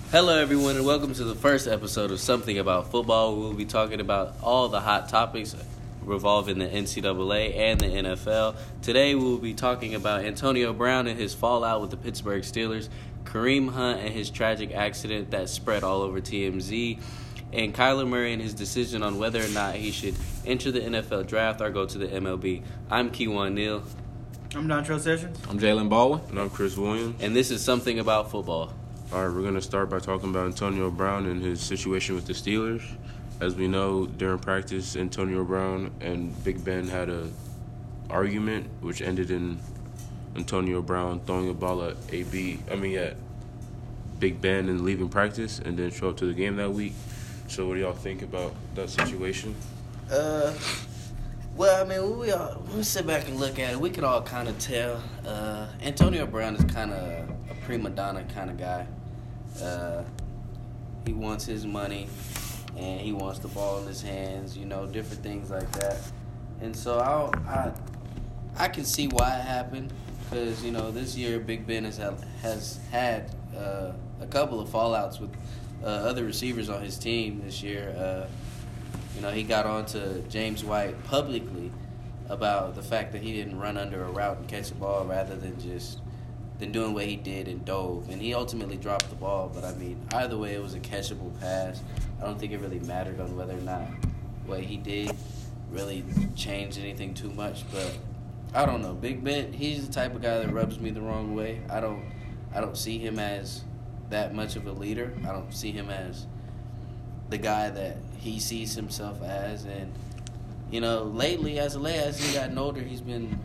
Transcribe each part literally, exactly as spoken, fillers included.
Hello, everyone, and welcome to the first episode of Something About Football. We'll be talking about all the hot topics revolving the N C double A and the N F L. Today, we'll be talking about Antonio Brown and his fallout with the Pittsburgh Steelers, Kareem Hunt and his tragic accident that spread all over T M Z, and Kyler Murray and his decision on whether or not he should enter the N F L draft or go to the M L B. I'm Keywan Neal. I'm Dontrell Sessions. I'm Jalen Baldwin. And I'm Chris Williams. And this is Something About Football. All right, we're going to start by talking about Antonio Brown and his situation with the Steelers. As we know, during practice, Antonio Brown and Big Ben had a argument, which ended in Antonio Brown throwing a ball at A B, I mean at Big Ben and leaving practice and then show up to the game that week. So what do y'all think about that situation? Uh, well, I mean, we all we sit back and look at it. We could all kind of tell. Uh, Antonio Brown is kind of a prima donna kind of guy. Uh, he wants his money, and he wants the ball in his hands. You know, different things like that. And so I, I, I can see why it happened because you know this year Big Ben has had, has had uh, a couple of fallouts with uh, other receivers on his team this year. Uh, You know, he got on to James White publicly about the fact that he didn't run under a route and catch the ball rather than just than doing what he did and dove. And he ultimately dropped the ball. But, I mean, either way, it was a catchable pass. I don't think it really mattered on whether or not what he did really changed anything too much. But I don't know. Big Ben, he's the type of guy that rubs me the wrong way. I don't, I don't see him as that much of a leader. I don't see him as the guy that he sees himself as. And, you know, lately, as, as he's gotten older, he's been,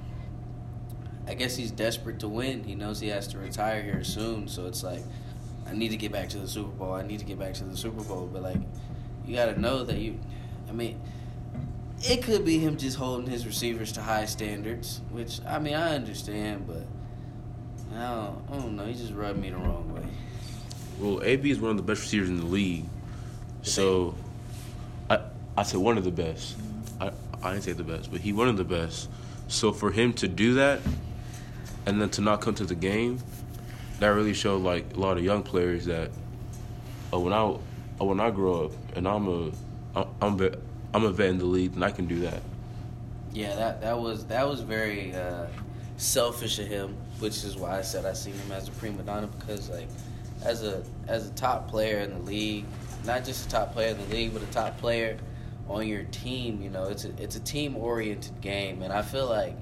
I guess he's desperate to win. He knows he has to retire here soon, so it's like, I need to get back to the Super Bowl. I need to get back to the Super Bowl. But, like, you got to know that you, I mean, it could be him just holding his receivers to high standards, which, I mean, I understand, but I don't, I don't know. He just rubbed me the wrong way. Well, A B is one of the best receivers in the league. So, I I said one of the best. I, I didn't say the best, but he one of the best. So for him to do that, and then to not come to the game, that really showed like a lot of young players that, oh, when I oh, when I grow up and I'm a I'm a, I'm a vet in the league and I can do that. Yeah, that that was that was very uh, selfish of him, which is why I said I see him as a prima donna because like as a as a top player in the league. Not just a top player in the league, but a top player on your team. You know, it's a, it's a team-oriented game, and I feel like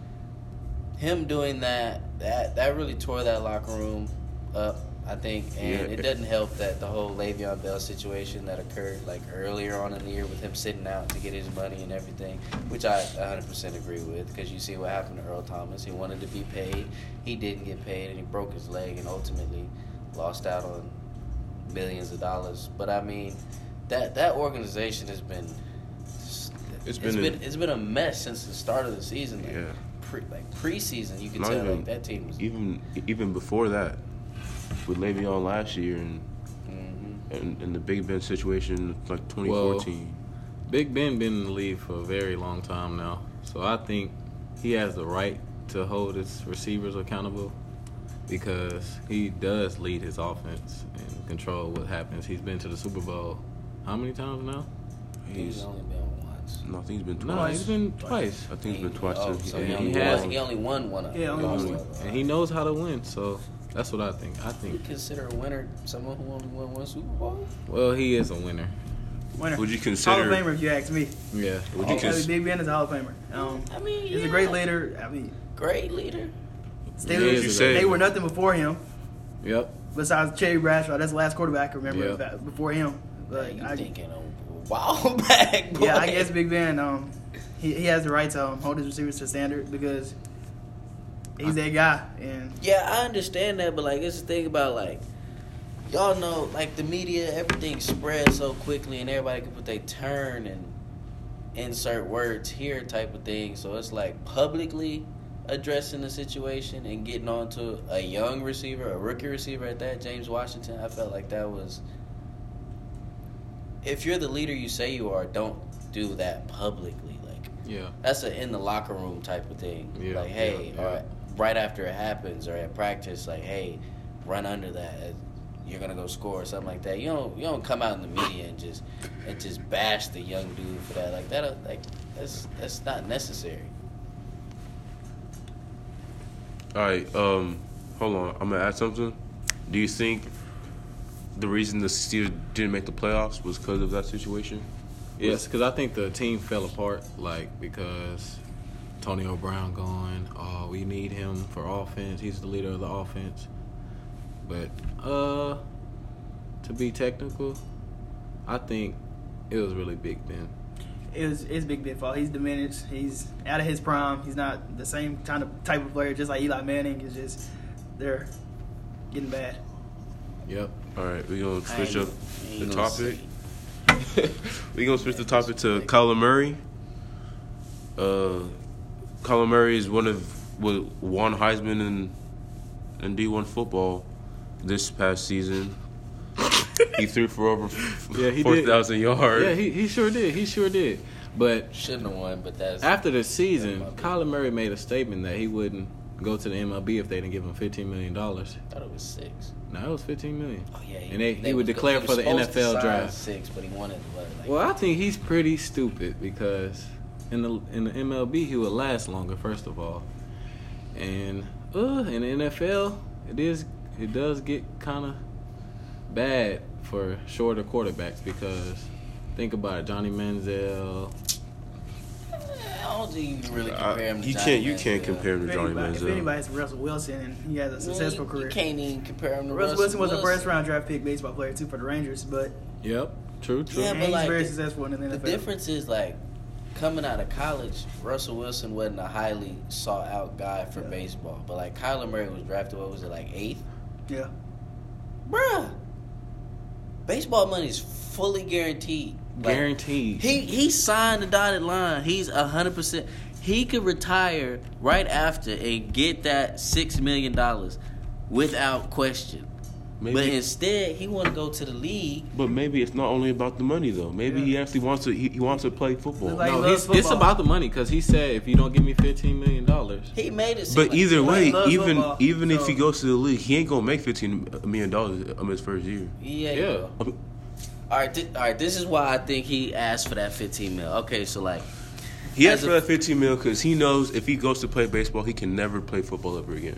him doing that, that that really tore that locker room up, I think, and yeah. It doesn't help that the whole Le'Veon Bell situation that occurred like earlier on in the year with him sitting out to get his money and everything, which I one hundred percent agree with because you see what happened to Earl Thomas. He wanted to be paid. He didn't get paid, and he broke his leg and ultimately lost out on millions of dollars. But I mean, that that organization has been it's, it's been, been a, it's been a mess since the start of the season. Like, yeah, pre, like preseason, you can Not tell even, like that team was even even before that with Le'Veon last year and mm-hmm. and, and the Big Ben situation like twenty fourteen. Well, Big Ben been in the league for a very long time now, so I think he has the right to hold his receivers accountable. Because he does lead his offense and control what happens. He's been to the Super Bowl how many times now? He's, he's only been once. No, I think he's been twice. No, he's been twice. I think he's been twice. Oh, too. so And he, he only has- won, he only won one of them. Yeah, only won He one. lost. And he knows how to win, so that's what I think. I You think, consider a winner someone who only won one Super Bowl? well, he is a winner. Winner. Would you Hall consider? of Famer, if you ask me. Yeah. Would you I mean, cons- Big Ben is a Hall of Famer. Um, I mean, he's yeah. a great leader. I mean, Great leader. Steelers, He is a great they leader. were nothing before him. Yep. Besides Cherry Bradshaw, that's the last quarterback I remember Yep. that before him. But you I, thinking a while back, boy. yeah, I guess Big Ben, um, he he has the right to um, hold his receivers to standard because he's that guy. And Yeah, I understand that, but like it's the thing about like y'all know, like the media, everything spreads so quickly, and everybody can put their turn and insert words here type of thing. So it's like publicly addressing the situation and getting on to a young receiver, a rookie receiver at that, James Washington. I felt like that was, if you're the leader you say you are, don't do that publicly. Like Yeah. that's a in the locker room type of thing. Yeah, Like, hey, yeah, yeah. or right after it happens or at practice, like, hey, run under that. you're gonna go score or something like that. You don't you don't come out in the media and just and just bash the young dude for that. Like that like that's that's not necessary. All right, um, hold on. I'm gonna add something. Do you think the reason the Steelers didn't make the playoffs was because of that situation? Yes, because I think the team fell apart, like, because Antonio Brown gone. Oh, we need him for offense. He's the leader of the offense. But, uh, to be technical, I think it was really Big Ben. It was it's Big Ben fault. He's diminished. He's out of his prime. He's not the same kind of type of player, just like Eli Manning. It's just they're getting bad. Yep. All right, we're going to switch I up ain't- I the ain't gonna topic. say. We're going to switch the topic to Kyler Murray. Uh, Kyler Murray is one of well, one Heisman in, in D one football this past season. He threw for over Yeah, he four did. thousand yards. Yeah, he, he sure did. He sure did. But Shouldn't have won, but that's after the season, that's my Kyler Murray made a statement that he wouldn't go to the M L B if they didn't give him fifteen million dollars. I thought it was six. No, it was fifteen million dollars. Oh yeah, And they- he would was- declare he for was the N F L supposed to sign draft. Six, but he wanted what, like Well, I think he's pretty stupid because in the in the M L B he would last longer, first of all, and uh, in the N F L it is it does get kind of bad for shorter quarterbacks because think about it, Johnny Manziel. I don't think you can really Uh, compare him to you Johnny can't you can't Manziel. compare him If to Johnny anybody, if Manziel. anybody's Russell Wilson and he has a Man, successful you, career. You can't even compare him to Russell Russell Wilson was a Wilson. first round draft pick baseball player too for the Rangers, but Yep, true, true. Yeah, and but he's like, very the- successful in the N The F L. difference is like coming out of college, Russell Wilson wasn't a highly sought out guy for Yeah. baseball. But like Kyler Murray was drafted, what was it, like eighth? Yeah, Bruh. Baseball money is fully guaranteed. Like, Guaranteed. He he signed the dotted line. He's a hundred percent. He could retire right after and get that six million dollars without question. Maybe, But instead, he want to go to the league. but maybe it's not only about the money though. Maybe Yeah. he actually wants to. He, he wants to play football. Like- no, he he's, loves it's football. about the money because he said if you don't give me fifteen million dollars, He made it. seem But like either he- way, loves even football, even if so- he goes to the league, he ain't gonna make fifteen million dollars in his first year. yeah, Yeah. yeah. All right, th- all right. This is why I think he asked for that fifteen mil. Okay, so like, He As asked a- for that fifteen mil because he knows if he goes to play baseball, he can never play football ever again.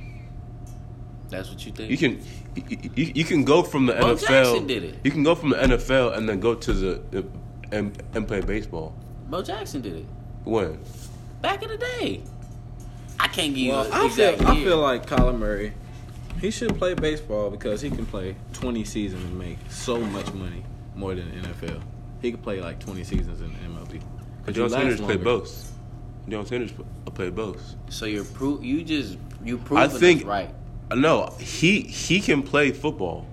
that's what you think. You can you, you, you can go from the Bo N F L. Jackson did it. You can go from the N F L and then go to the, the and and play baseball. Bo Jackson did it When? back in the day. I can't give well, you I an exact feel I year. feel like Kyler Murray, he should play baseball because he can play twenty seasons and make so much money more than the N F L. He could play like twenty seasons in the M L B. Deion you last Sanders played longer. both. Deion Sanders played both. So you're pro- You just you I proving think us right. No, he he can play football.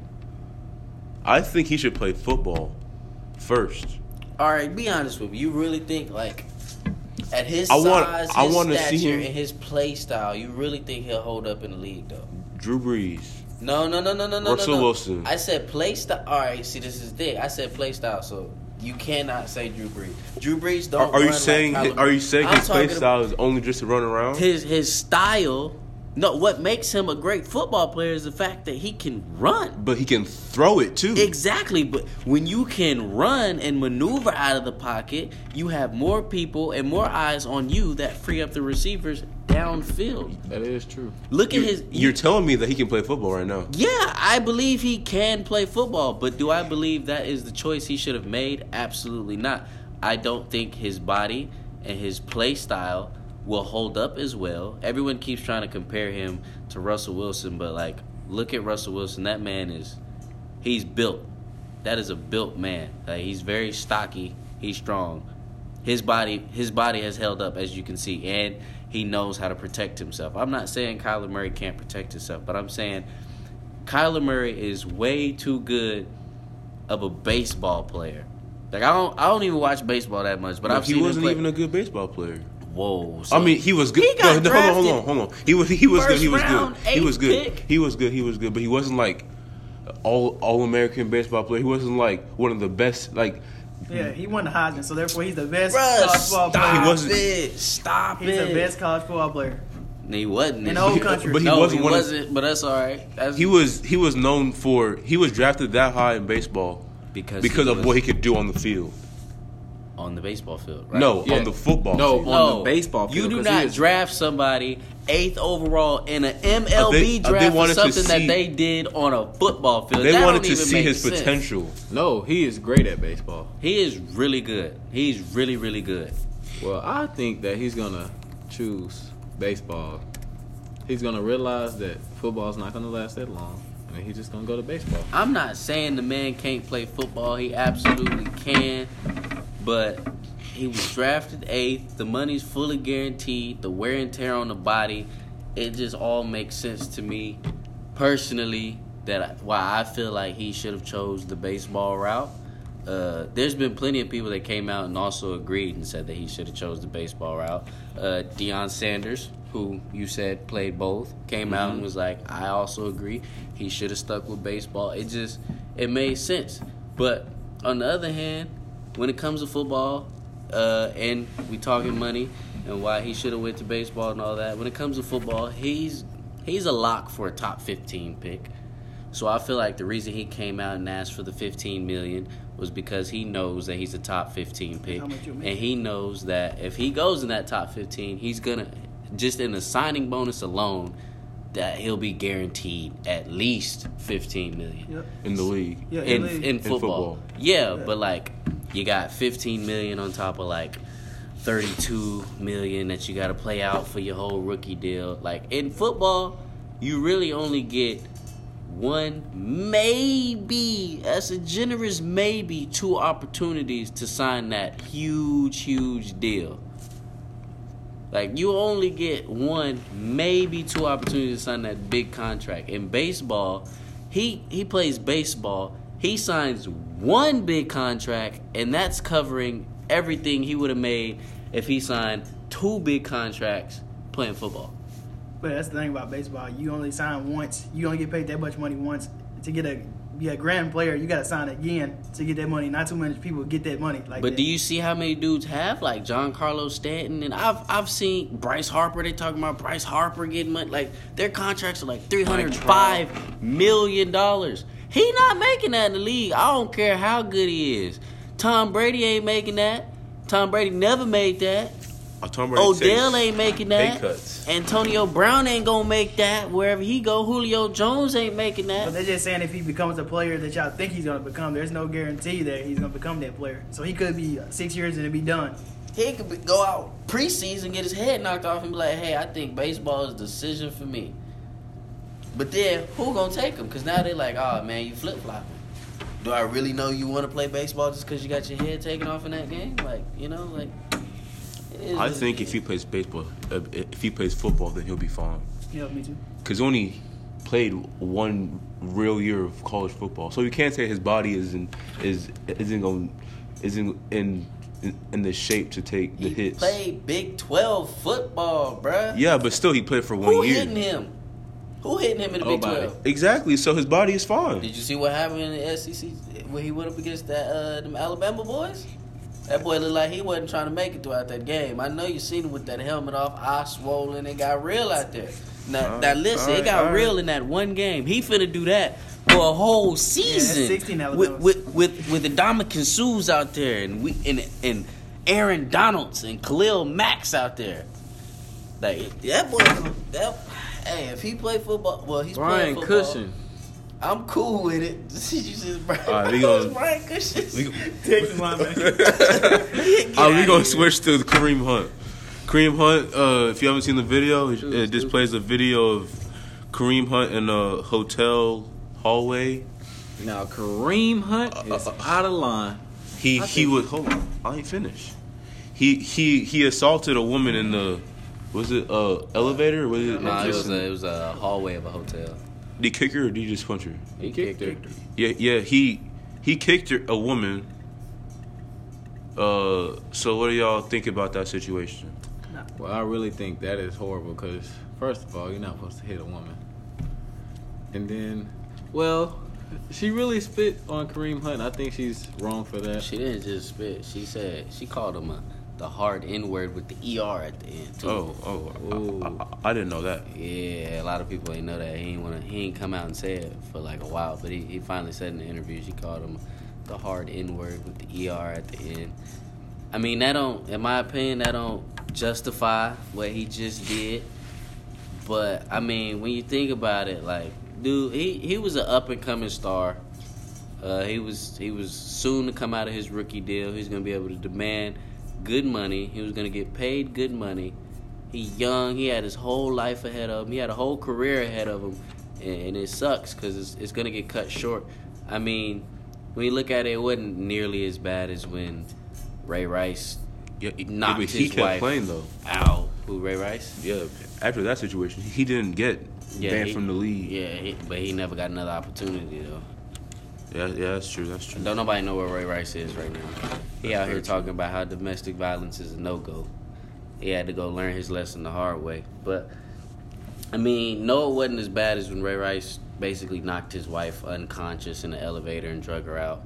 I think he should play football first. All right, be honest with me. You really think like at his I want- size, I his wanna stature, see him- and his play style, you really think he'll hold up in the league though? Drew Brees. No, no, no, no, no, no, Russell no, no. Wilson. I said play style. All right, see, this is the thing. I said play style, so you cannot say Drew Brees. Drew Brees Are, don't. are you run saying Like Kyler are you Murray. saying I'm his play talking style is only just to run around? His his style. No, what makes him a great football player is the fact that he can run. But he can throw it too. Exactly, but when you can run and maneuver out of the pocket, you have more people and more eyes on you that free up the receivers downfield. That is true. Look at You're, his. you're telling me that he can play football right now. Yeah, I believe he can play football, but do I believe that is the choice he should have made? Absolutely not. I don't think his body and his play style will hold up as well. Everyone keeps trying to compare him to Russell Wilson, but like, look at Russell Wilson. That man is, he's built. That is a built man. Like, he's very stocky. He's strong. His body, his body has held up, as you can see, and he knows how to protect himself. I'm not saying Kyler Murray can't protect himself, but I'm saying Kyler Murray is way too good of a baseball player. Like, I don't, I don't even watch baseball that much, but But I've he seen him wasn't play. even a good baseball player. Whoa! So I mean, he was good. He got no, no, hold on, hold on, drafted hold on. He was he was good. He was first round, good. He was eighth good. pick. He was good. He was good. But he wasn't like all all American baseball player. He wasn't like one of the best. Like yeah, he won the Heisman, so therefore he's the best Bruh, college football stop player. He wasn't- it! Stop He's it! the best college football player. No, he wasn't In the whole country. But he no, wasn't he one of- wasn't. But that's all right. That's He was he was known for he was drafted that high in baseball because because he of was what he could do on the field. on the baseball field. Right? No, Yeah. on the football No, field. on the baseball field, You do 'cause he not is- draft somebody eighth overall in an M L B Uh, they- uh, they draft for wanted to something that see- they did on a football field. They That wanted don't to even see make his sense. potential. No, he is great at baseball. He is really good. He's really, really good. Well, I think that he's gonna choose baseball. He's gonna realize that football's not gonna last that long, and he's just gonna go to baseball. I'm not saying the man can't play football. He absolutely can. But he was drafted eighth. The money's fully guaranteed. The wear and tear on the body. It just all makes sense to me personally that I, why I feel like he should have chose the baseball route. Uh, there's been plenty of people that came out and also agreed and said that he should have chose the baseball route. Uh, Deion Sanders, who you said played both, came out and was like, I also agree. He should have stuck with baseball. It just, it made sense. But on the other hand, when it comes to football, uh, and we talking money and why he should have went to baseball and all that, when it comes to football, he's he's a lock for a top fifteen pick. So I feel like the reason he came out and asked for the fifteen million dollars was because he knows that he's a top fifteen pick. How much you make? And he knows that if he goes in that top fifteen, he's going to, just in the signing bonus alone, that he'll be guaranteed at least fifteen million dollars. Yep. In the league. Yeah, in in, in football. football. Yeah, Yeah. but like you got fifteen million on top of like thirty-two million that you got to play out for your whole rookie deal. Like in football, you really only get one, maybe, that's a generous maybe, two opportunities to sign that huge, huge deal. Like, you only get one, maybe two opportunities to sign that big contract. In baseball, he he plays baseball. He signs one big contract, and that's covering everything he would have made if he signed two big contracts playing football. But that's the thing about baseball. You only sign once. You only get paid that much money once. To get a be a grand player, you got to sign again to get that money. Not too many people get that money. Like But that. do you see how many dudes have, like Giancarlo Stanton? And I've I've seen Bryce Harper. They talking about Bryce Harper getting money. Like, their contracts are like three hundred five million dollars. He not making that in the league. I don't care how good he is. Tom Brady ain't making that. Tom Brady never made that. Uh, Tom Brady Odell takes ain't making pay that. cuts. Antonio Brown ain't gonna make that wherever he go. Julio Jones ain't making But that. they're just saying if he becomes a player that y'all think he's going to become, there's no guarantee that he's going to become that player. So he could be six years and it'll be done. He could be, go out preseason, get his head knocked off, and be like, "Hey, I think baseball is a decision for me." But then who gonna take him? Because now they're like, "Oh man, you flip flopping." Do I really know you want to play baseball just because you got your head taken off in that game? Like, you know, like. It is I what it think is. if he plays baseball, uh, if he plays football, then he'll be fine. Yeah, me too. Because he only played one real year of college football, so you can't say his body isn't is isn't going isn't in in, in the shape to take the he hits. played Big twelve football, bruh. Yeah, but still, he played for one Who year. hitting him? Who hitting him in the Big Nobody. twelve? Exactly. So his body is fine. Did you see what happened in the S E C when he went up against that uh, them Alabama boys? That boy looked like he wasn't trying to make it throughout that game. I know you seen him with that helmet off, eye swollen. It got real out there. Now, All now right, listen, all it got right, all real right. in that one game. He finna do that for a whole season. sixteen with Alabamas. with with with the Dominican Sues out there, and we and and Aaron Donalds and Khalil Max out there. Like that boy, that hey, if he play football, well, he's Brian playing football. Cushion. I'm cool with it. you said Brian, All right, we Who's gonna- Brian Cushion. We, Texas lineman. Get uh, we outta gonna here. switch to Kareem Hunt. Kareem Hunt. Uh, if you haven't seen the video, it, Dude, it displays a video of Kareem Hunt in a hotel hallway. Now Kareem Hunt Uh, is uh, out of line. He I he think- would hold on. I ain't finished. He he he assaulted a woman in the was it uh elevator? Was it? Nah, it just was in- a, it was a hallway of a hotel. Did he kick her or did he just punch her? He kicked her. Yeah, yeah. He he kicked her, a woman. Uh, so what do y'all think about that situation? Well, I really think that is horrible because, first of all, you're not supposed to hit a woman. And then, well, she really spit on Kareem Hunt. I think she's wrong for that. She didn't just spit. She said she called him a the hard N word with the E R at the end too. Oh, oh, I, I, I didn't know that. Yeah, a lot of people ain't know that. He ain't wanna. He ain't come out and say it for like a while, but he, he finally said in the interviews he called him the hard N word with the E R at the end. I mean, that don't, in my opinion, that don't justify what he just did. But I mean, when you think about it, like, dude, he, he was an up and coming star. Uh, he was he was soon to come out of his rookie deal. He's gonna be able to demand good money. He was gonna get paid good money. He young. He had his whole life ahead of him. He had a whole career ahead of him, and, and it sucks because it's, it's gonna get cut short. I mean, when you look at it, it wasn't nearly as bad as when Ray Rice Yeah, knocked yeah, but he his kept wife playing though. out. Who, Ray Rice? Yeah, after that situation, he didn't get Yeah, banned he- from the league. Yeah, he, but he never got another opportunity though. Yeah, yeah, that's true. That's true. Don't nobody know where Ray Rice is right now. He That's out here very talking about how domestic violence is a no-go. He had to go learn his lesson the hard way. But, I mean, no, it wasn't as bad as when Ray Rice basically knocked his wife unconscious in the elevator and drug her out.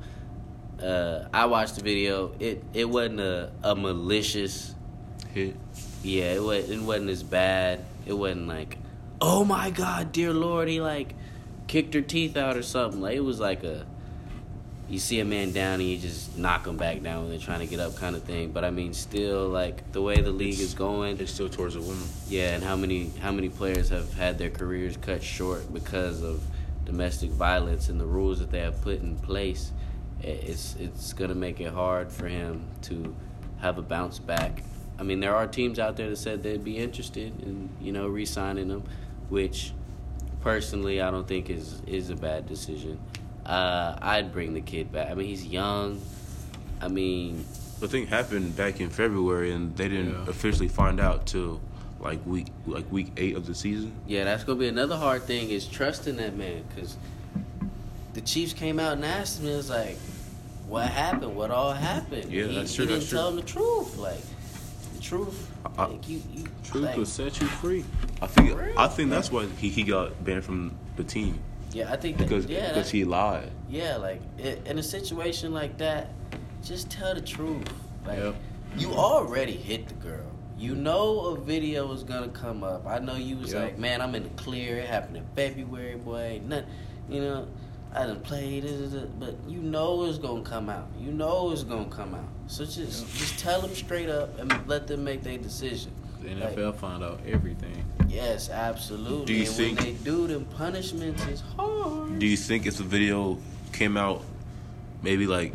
Uh, I watched the video. It it wasn't a, a malicious... Hit. Yeah, it, was, it wasn't as bad. It wasn't like, oh my God, dear Lord, he like kicked her teeth out or something. Like, it was like a... You see a man down and you just knock him back down when they're trying to get up kind of thing. But I mean, still, like, the way the league is going, It's still towards a woman. yeah, and how many how many players have had their careers cut short because of domestic violence and the rules that they have put in place, i- it's it's gonna make it hard for him to have a bounce back. I mean, there are teams out there that said they'd be interested in, you know, re-signing him, which personally I don't think is is a bad decision. Uh, I'd bring the kid back. I mean, he's young. I mean, The thing happened back in February, and they didn't Yeah. officially find out till like week like week eight of the season. yeah, that's gonna be another hard thing is trusting that man, because the Chiefs came out and asked him, it was like, what happened? What all happened? Yeah, he, that's true, He didn't that's true. tell him the truth. Like, the truth. I- like, you, you, Truth like, will set you free. I think For real? I think that's why he, he got banned from the team yeah, I think that, because yeah, because that- he lied. yeah, like i in a situation like that, just tell the truth. Like, Yep. you already hit the girl. You know a video is gonna come up. I know you was Yep. like, man, I'm in the clear. It happened in February, boy. Ain't nothing, you know. I done played, da, da, da, but you know it's gonna come out. You know it's gonna come out. So just just tell them straight up and let them make their decision. The N F L found out everything. Yes, absolutely. Do you and think- when they do, them punishments is hard. Do you think if the video came out maybe like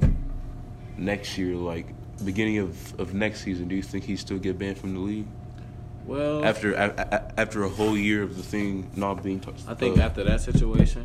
next year, like beginning of, of next season, do you think he'd still get banned from the league Well, after a, a, after a whole year of the thing not being touched? I think after that situation,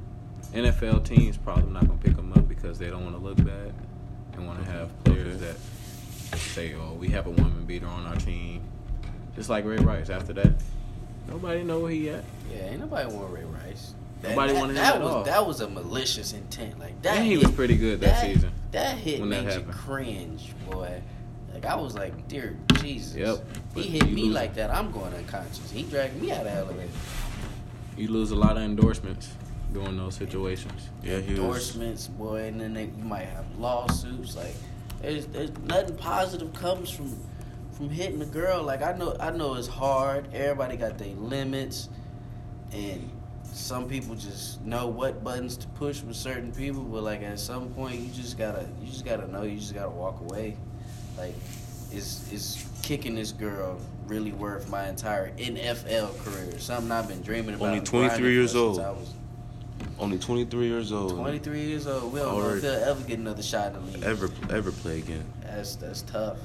N F L teams probably not gonna pick him up because they don't want to look bad and want to have players Okay. that say, "Oh, we have a woman beater on our team," just like Ray Rice. After that, nobody know where he at. Yeah, ain't nobody want Ray Rice. That, Nobody that, wanted him that at was all. that was a malicious intent. Like that. And he hit- was pretty good that season That hit when that made you happened. cringe, boy. Like I was like, dear Jesus. Yep. He But hit you me lose- like that. I'm going unconscious. He dragged me out of the elevator. You lose a lot of endorsements during those situations. Yeah, he was. Endorsements, boy, and then they, you might have lawsuits. Like there's there's nothing positive comes from from hitting a girl. Like I know I know it's hard. Everybody got their limits, and some people just know what buttons to push with certain people. But like at some point, you just gotta you just gotta know. You just gotta walk away. Like is is kicking this girl really worth my entire N F L career? Something I've been dreaming about. Only and twenty-three grinding years for since old. I was Only twenty-three years old. twenty-three years old. We don't know Or- if they'll ever get another shot in the league. Ever ever play again? That's that's tough.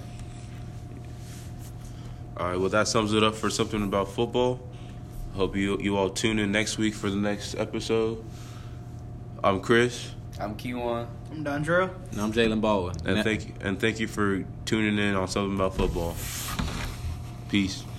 All right, well that sums it up for something about football. Hope you you all tune in next week for the next episode. I'm Chris, I'm Q one. I'm Dondrell. And I'm Jalen Baldwin. and Na- thank you and thank you for tuning in on something about football. Peace.